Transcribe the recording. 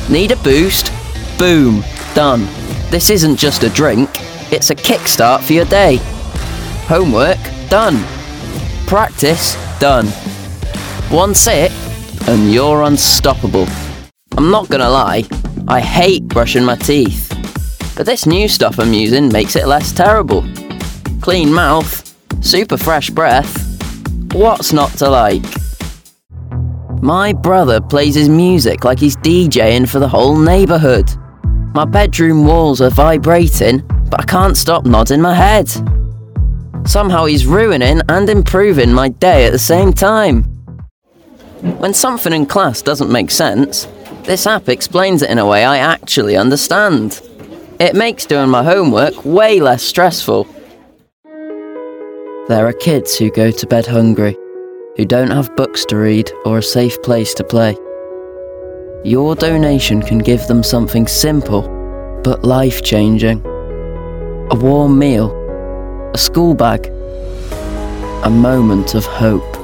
Need a boost? Boom. Done. This isn't just a drink, it's a kickstart for your day. Homework? Done. Practice? Done. One sip, and you're unstoppable. I'm not gonna lie, I hate brushing my teeth. But this new stuff I'm using makes it less terrible. Clean mouth, super fresh breath. What's not to like? My brother plays his music like he's DJing for the whole neighbourhood. My bedroom walls are vibrating, but I can't stop nodding my head. Somehow he's ruining and improving my day at the same time. When something in class doesn't make sense, this app explains it in a way I actually understand. It makes doing my homework way less stressful. There are kids who go to bed hungry, who don't have books to read or a safe place to play. Your donation can give them something simple, but life-changing. A warm meal, a school bag, a moment of hope.